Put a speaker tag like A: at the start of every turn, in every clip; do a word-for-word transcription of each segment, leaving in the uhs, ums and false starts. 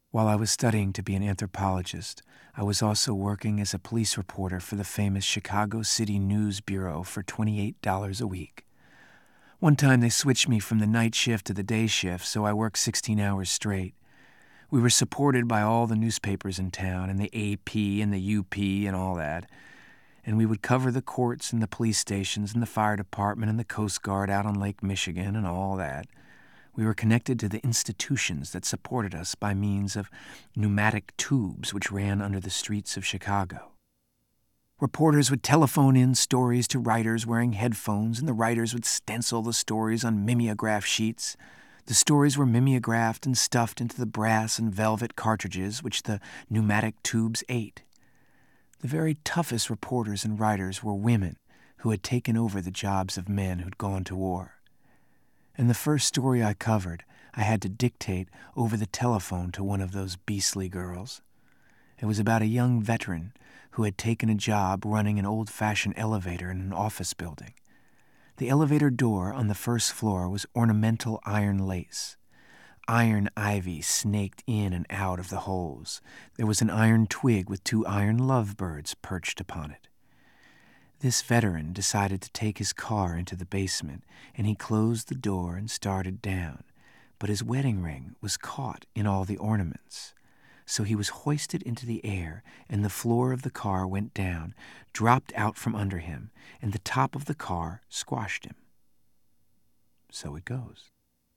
A: While I was studying to be an anthropologist, I was also working as a police reporter for the famous Chicago City News Bureau for twenty-eight dollars a week. One time they switched me from the night shift to the day shift, so I worked sixteen hours straight. We were supported by all the newspapers in town, and the A P and the U P and all that. And we would cover the courts and the police stations and the fire department and the Coast Guard out on Lake Michigan and all that. We were connected to the institutions that supported us by means of pneumatic tubes which ran under the streets of Chicago. Reporters would telephone in stories to writers wearing headphones, and the writers would stencil the stories on mimeograph sheets. The stories were mimeographed and stuffed into the brass and velvet cartridges which the pneumatic tubes ate. The very toughest reporters and writers were women who had taken over the jobs of men who'd gone to war. And the first story I covered, I had to dictate over the telephone to one of those beastly girls. It was about a young veteran who had taken a job running an old-fashioned elevator in an office building. The elevator door on the first floor was ornamental iron lace. Iron ivy snaked in and out of the holes. There was an iron twig with two iron lovebirds perched upon it. This veteran decided to take his car into the basement, and he closed the door and started down, but his wedding ring was caught in all the ornaments. So he was hoisted into the air, and the floor of the car went down, dropped out from under him, and the top of the car squashed him. So it goes.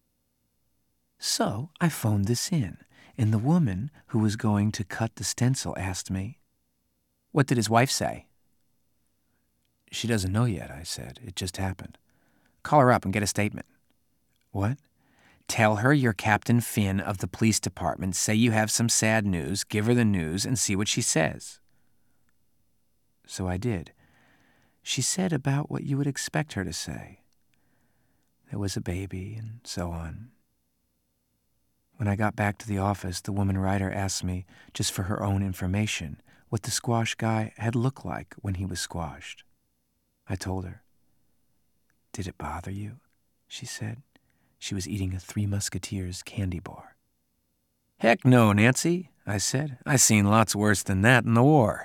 A: So I phoned this in, and the woman who was going to cut the stencil asked me, "What did his wife say?" "She doesn't know yet," I said. "It just happened." "Call her up and get a statement." "What?" "Tell her you're Captain Finn of the police department. Say you have some sad news. Give her the news and see what she says." So I did. She said about what you would expect her to say. There was a baby and so on. When I got back to the office, the woman writer asked me, just for her own information, what the squash guy had looked like when he was squashed. I told her. "Did it bother you?" she said. She was eating a Three Musketeers candy bar. "Heck no, Nancy," I said. "I seen lots worse than that in the war."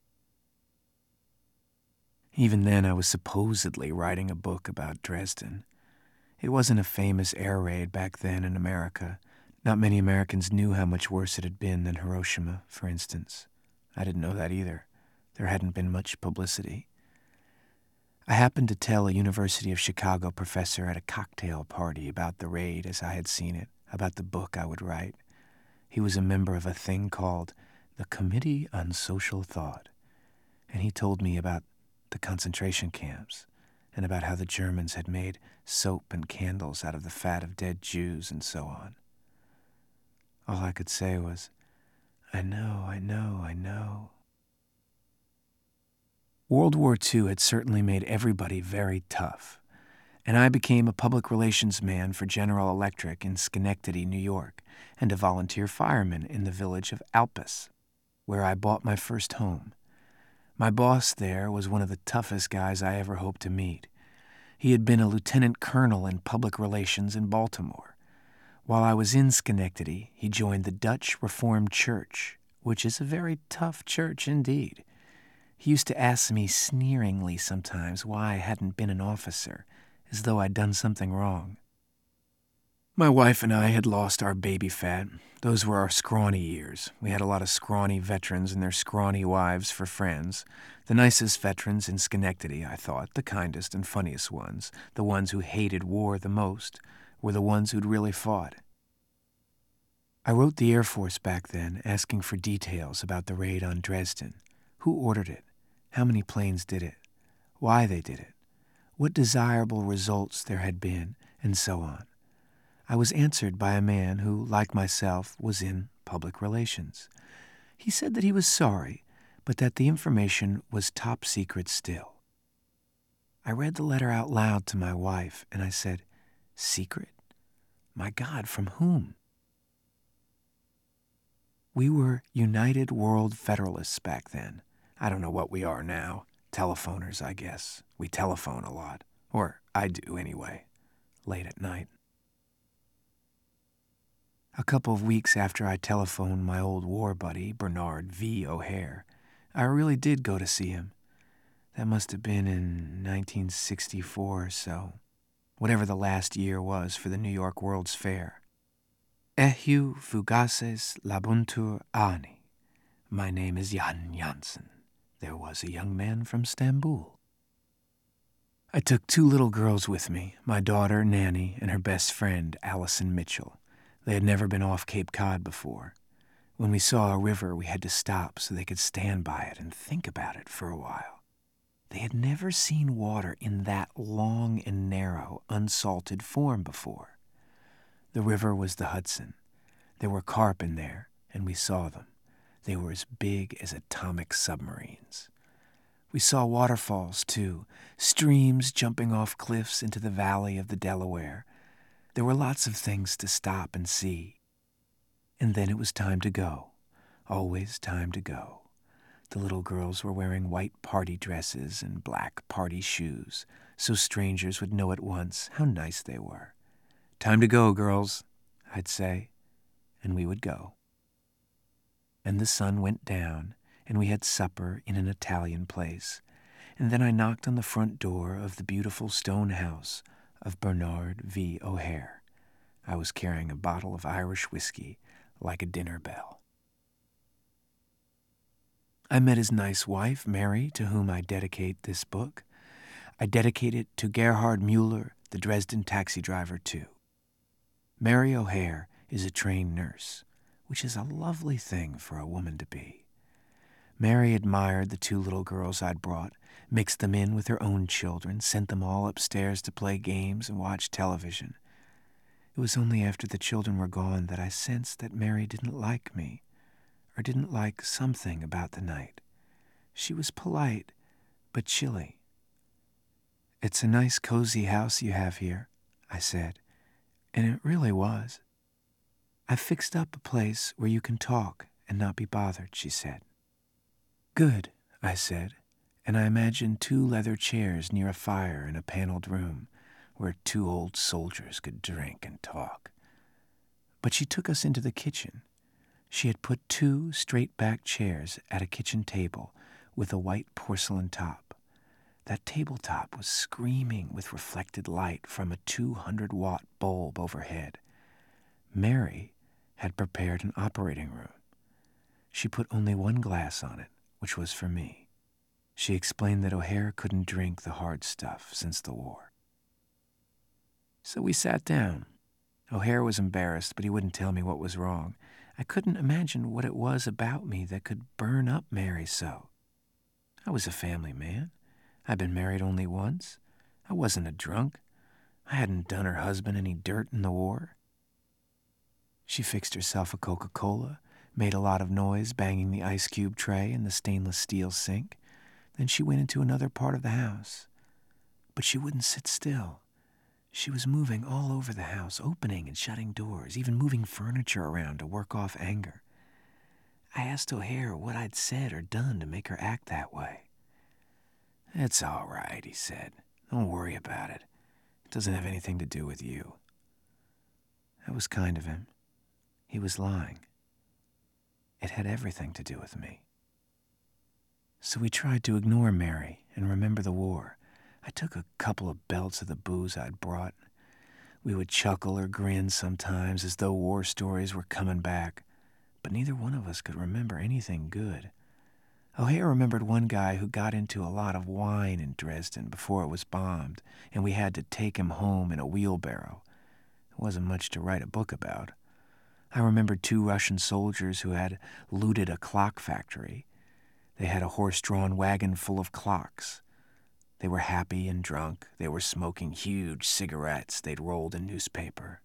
A: Even then, I was supposedly writing a book about Dresden. It wasn't a famous air raid back then in America. Not many Americans knew how much worse it had been than Hiroshima, for instance. I didn't know that either. There hadn't been much publicity. I happened to tell a University of Chicago professor at a cocktail party about the raid as I had seen it, about the book I would write. He was a member of a thing called the Committee on Social Thought, and he told me about the concentration camps and about how the Germans had made soap and candles out of the fat of dead Jews and so on. All I could say was, "I know, I know, I know." World War Two had certainly made everybody very tough, and I became a public relations man for General Electric in Schenectady, New York, and a volunteer fireman in the village of Alpes, where I bought my first home. My boss there was one of the toughest guys I ever hoped to meet. He had been a lieutenant colonel in public relations in Baltimore. While I was in Schenectady, he joined the Dutch Reformed Church, which is a very tough church indeed. He used to ask me sneeringly sometimes why I hadn't been an officer, as though I'd done something wrong. My wife and I had lost our baby fat. Those were our scrawny years. We had a lot of scrawny veterans and their scrawny wives for friends. The nicest veterans in Schenectady, I thought, the kindest and funniest ones, the ones who hated war the most, were the ones who'd really fought. I wrote the Air Force back then, asking for details about the raid on Dresden. Who ordered it? How many planes did it? Why they did it? What desirable results there had been, and so on. I was answered by a man who, like myself, was in public relations. He said that he was sorry, but that the information was top secret still. I read the letter out loud to my wife, and I said, "Secret? My God, from whom?" We were United World Federalists back then. I don't know what we are now. Telephoners, I guess. We telephone a lot. Or I do, anyway. Late at night. A couple of weeks after I telephoned my old war buddy, Bernard V. O'Hare, I really did go to see him. That must have been in nineteen sixty-four or so, whatever the last year was for the New York World's Fair. Eheu fugaces labuntur ani. My name is Jan Jansen. There was a young man from Stamboul. I took two little girls with me, my daughter, Nanny, and her best friend, Allison Mitchell. They had never been off Cape Cod before. When we saw a river, we had to stop so they could stand by it and think about it for a while. They had never seen water in that long and narrow, unsalted form before. The river was the Hudson. There were carp in there, and we saw them. They were as big as atomic submarines. We saw waterfalls, too, streams jumping off cliffs into the valley of the Delaware. There were lots of things to stop and see. And then it was time to go. Always time to go. The little girls were wearing white party dresses and black party shoes, so strangers would know at once how nice they were. Time to go, girls, I'd say, and we would go. And the sun went down, and we had supper in an Italian place, and then I knocked on the front door of the beautiful stone house of Bernard V. O'Hare. I was carrying a bottle of Irish whiskey like a dinner bell. I met his nice wife, Mary, to whom I dedicate this book. I dedicate it to Gerhard Mueller, the Dresden taxi driver, too. Mary O'Hare is a trained nurse, which is a lovely thing for a woman to be. Mary admired the two little girls I'd brought, mixed them in with her own children, sent them all upstairs to play games and watch television. It was only after the children were gone that I sensed that Mary didn't like me, or didn't like something about the night. She was polite, but chilly. "It's a nice, cozy house you have here," I said, and it really was. "I've fixed up a place where you can talk and not be bothered," she said. "Good," I said, and I imagined two leather chairs near a fire in a paneled room where two old soldiers could drink and talk. But she took us into the kitchen. She had put two straight-back chairs at a kitchen table with a white porcelain top. That tabletop was screaming with reflected light from a two hundred watt bulb overhead. Mary had prepared an operating room. She put only one glass on it, which was for me. She explained that O'Hare couldn't drink the hard stuff since the war. So we sat down. O'Hare was embarrassed, but he wouldn't tell me what was wrong. I couldn't imagine what it was about me that could burn up Mary so. I was a family man. I'd been married only once. I wasn't a drunk. I hadn't done her husband any dirt in the war. She fixed herself a Coca-Cola, made a lot of noise banging the ice cube tray in the stainless steel sink. Then she went into another part of the house. But she wouldn't sit still. She was moving all over the house, opening and shutting doors, even moving furniture around to work off anger. I asked O'Hare what I'd said or done to make her act that way. "It's all right," he said. "Don't worry about it. It doesn't have anything to do with you." That was kind of him. He was lying. It had everything to do with me. So we tried to ignore Mary and remember the war. I took a couple of belts of the booze I'd brought. We would chuckle or grin sometimes as though war stories were coming back, but neither one of us could remember anything good. O'Hare remembered one guy who got into a lot of wine in Dresden before it was bombed, and we had to take him home in a wheelbarrow. It wasn't much to write a book about. I remembered two Russian soldiers who had looted a clock factory. They had a horse-drawn wagon full of clocks. They were happy and drunk. They were smoking huge cigarettes they'd rolled in newspaper.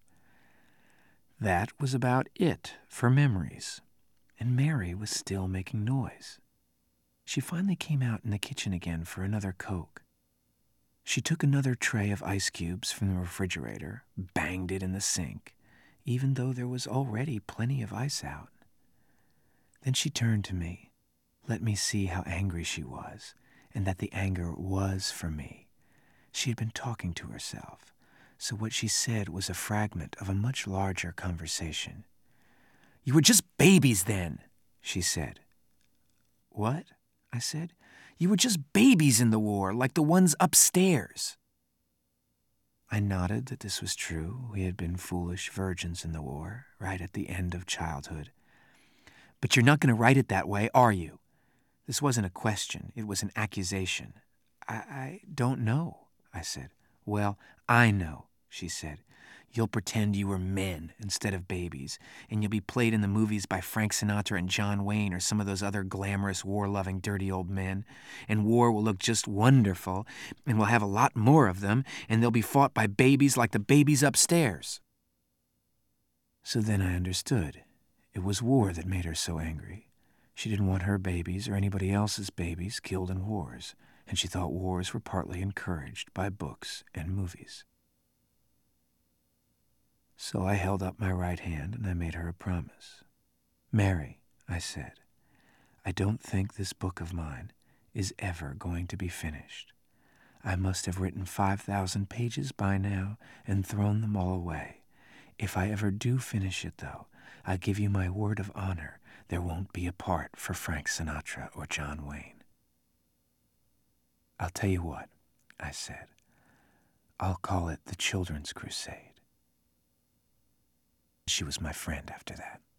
A: That was about it for memories, and Mary was still making noise. She finally came out in the kitchen again for another Coke. She took another tray of ice cubes from the refrigerator, banged it in the sink, even though there was already plenty of ice out. Then she turned to me, let me see how angry she was, and that the anger was for me. She had been talking to herself, so what she said was a fragment of a much larger conversation. You were just babies then, she said. What? I said. You were just babies in the war, like the ones upstairs. I nodded that this was true. We had been foolish virgins in the war, right at the end of childhood. But you're not going to write it that way, are you? This wasn't a question. It was an accusation. I, I don't know, I said. Well, I know, she said. You'll pretend you were men instead of babies, and you'll be played in the movies by Frank Sinatra and John Wayne or some of those other glamorous, war-loving, dirty old men, and war will look just wonderful, and we'll have a lot more of them, and they'll be fought by babies like the babies upstairs. So then I understood. It was war that made her so angry. She didn't want her babies or anybody else's babies killed in wars, and she thought wars were partly encouraged by books and movies. So I held up my right hand and I made her a promise. Mary, I said, I don't think this book of mine is ever going to be finished. I must have written five thousand pages by now and thrown them all away. If I ever do finish it, though, I give you my word of honor there won't be a part for Frank Sinatra or John Wayne. I'll tell you what, I said. I'll call it The Children's Crusade. She was my friend after that.